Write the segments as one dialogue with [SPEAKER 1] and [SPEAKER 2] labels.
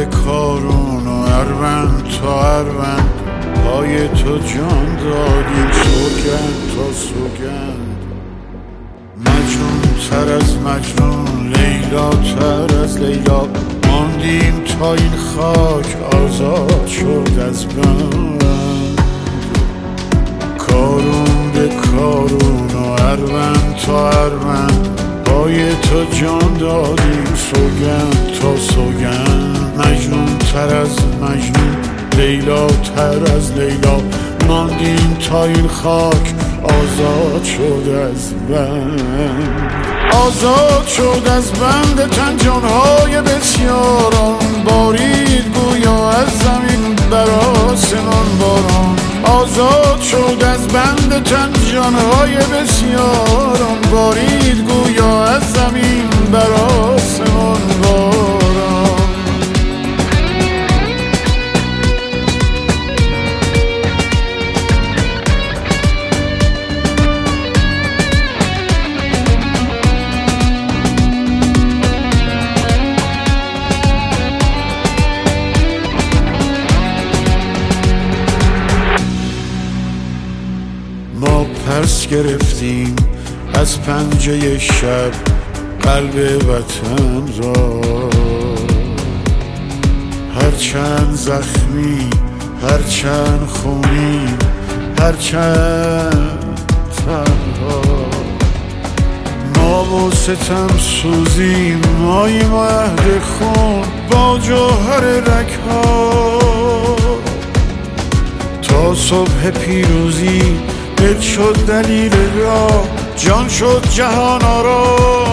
[SPEAKER 1] کارون و اروند تا اروند پای تو جان دادیم سوگند تا سوگند. مجنون تر از مجنون، لیلا تر از لیلا، ماندیم تا این خاک آزاد شد از بند. کارون به کارون و اروند تا اروند پای تو جان دادیم سوگند تا سوگند. مجنون تر از مجنون، لیلا تر از لیلا، ماندیم تا این خاک آزاد شد از بند. آزاد شد از بند تن جانهای بسیاران، بارید گویا از زمین بر آسمان باران. آزاد شد از بند تن جانهای بسیاران، بارید گویا از زمین بر آسمان باران. ما پس گرفتیم از پنجه شب قلب وطن را، هرچند زخمی، هرچند خونی، هرچند تنها. ما با ستم سوزیم ماییم و عهد خون با جوهر رگ‌ها، تا صبح پیروزی دل شد دلیل راه، جان شد جهان آرا.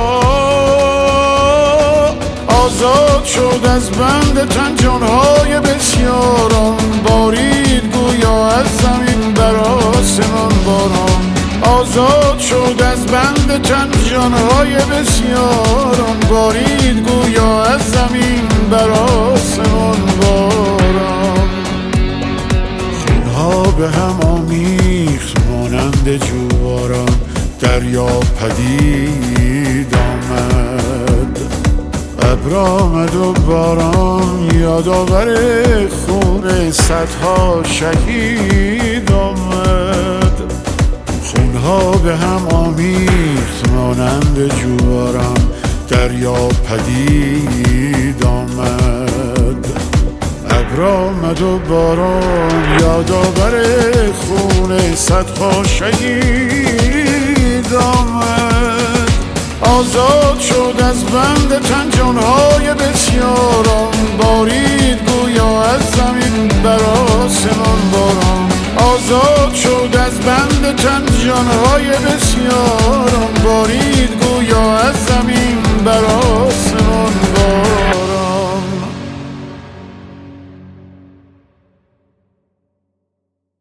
[SPEAKER 1] آزاد شد از بند تن جانهای بسیاران، بارید گویا از زمین بر آسمان باران. آزاد شد از بند تن جانهای بسیاران، بارید گویا از زمین بر آسمان باران. خونها به هم آمیخت مانند جواران، دریا پدید آمد، ابر آمد و باران، یادآور خون صدها شهید آمد. خونها به هم آمیخت مانند جواران، دریا پدید آمد، ابر آمد و باران، یادآور خون صدها شهید آمد. آزاد شد از بند تن جانهای بسیاران، بارید گویا از زمین بر آسمان باران. آزاد شد از بند تن جانهای بسیاران، بارید